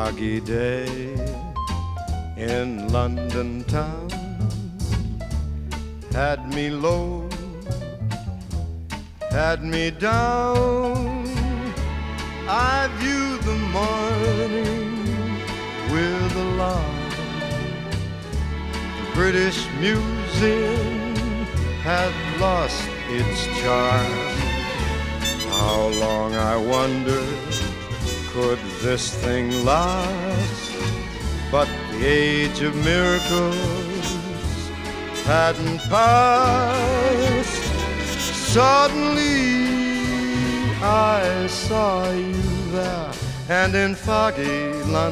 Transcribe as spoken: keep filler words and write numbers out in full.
foggy day in London town had me low, had me down. I viewed the morning with alarm. The British Museum had lost its charm. How long, I wondered, could this thing last? But the age of miracles hadn't passed. Suddenly I saw you there, and in foggy London